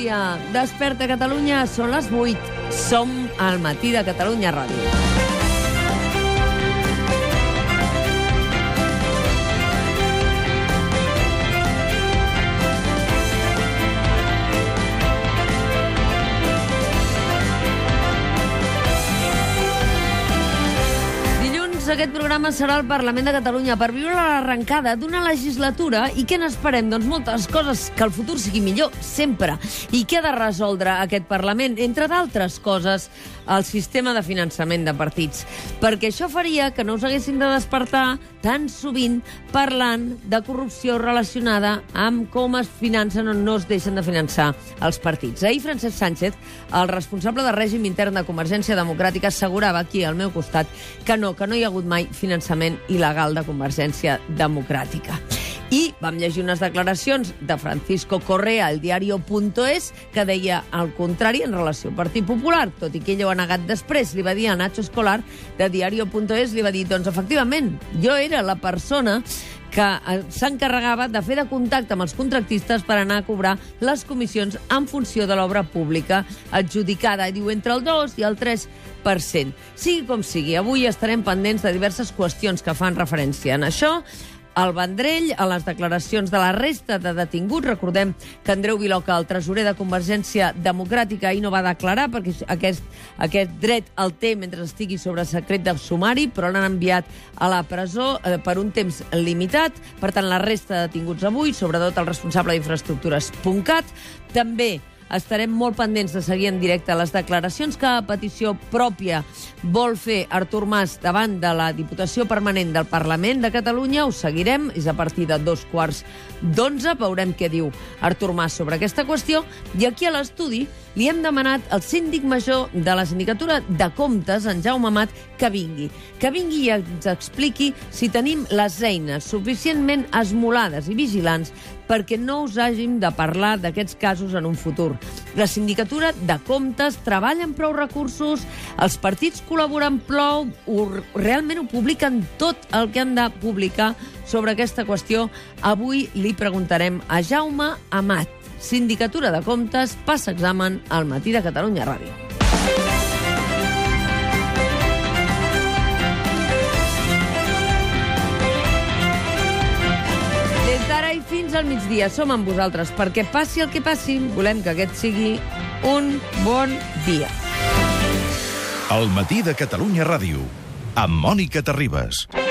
dia. Desperta Catalunya, són les 8. Som al Matí de Catalunya Ràdio. Aquest programa serà al Parlament de Catalunya per viure l'arrencada d'una legislatura i què n'esperem? Doncs moltes coses, que el futur sigui millor, sempre. I què ha de resoldre aquest Parlament? Entre d'altres coses, el sistema de finançament de partits. Perquè això faria que no us haguessin de despertar tan sovint parlant de corrupció relacionada amb com es financen o no es deixen de finançar els partits. Ahir Francesc Sánchez, el responsable de règim intern de Convergència Democràtica, assegurava aquí al meu costat que no hi ha hagut mai finançament il·legal de Convergència Democràtica. I vam llegir unes declaracions de Francisco Correa al diario.es que deia el contrari en relació al Partit Popular, tot i que ell ho ha negat després. Li va dir a Nacho Escolar de diario.es, li va dir, doncs efectivament, jo era la persona que s'encarregava de fer de contacte amb els contractistes per anar a cobrar les comissions en funció de l'obra pública adjudicada. Diu, entre el 2 i el 3%. Sigui com sigui, avui estarem pendents de diverses qüestions que fan referència en això. Al Vendrell, a les declaracions de la resta de detinguts. Recordem que Andreu Viloca, el tresorer de Convergència Democràtica, ahir no va declarar perquè aquest dret el té mentre estigui sobre secret de sumari, però l'han enviat a la presó per un temps limitat. Per tant, la resta de detinguts avui, sobretot el responsable d'infraestructures.cat. També estarem molt pendents de seguir en directe les declaracions que a petició pròpia vol fer Artur Mas davant de la Diputació Permanent del Parlament de Catalunya. Ho seguirem, és a partir de 11:15. Veurem què diu Artur Mas sobre aquesta qüestió. I aquí a l'estudi li hem demanat al síndic major de la Sindicatura de Comptes, en Jaume Amat, que vingui i ens expliqui si tenim les eines suficientment esmolades i vigilants perquè no us hàgim de parlar d'aquests casos en un futur. La Sindicatura de Comptes treballa amb prou recursos, els partits col·laboren prou, realment ho publiquen tot el que han de publicar sobre aquesta qüestió. Avui li preguntarem a Jaume Amat, Sindicatura de Comptes, passa examen al Matí de Catalunya Ràdio. D'ara i fins al migdia som amb vosaltres perquè passi el que passi, volem que aquest sigui un bon dia. El Matí de Catalunya Ràdio, amb Mònica Terribas.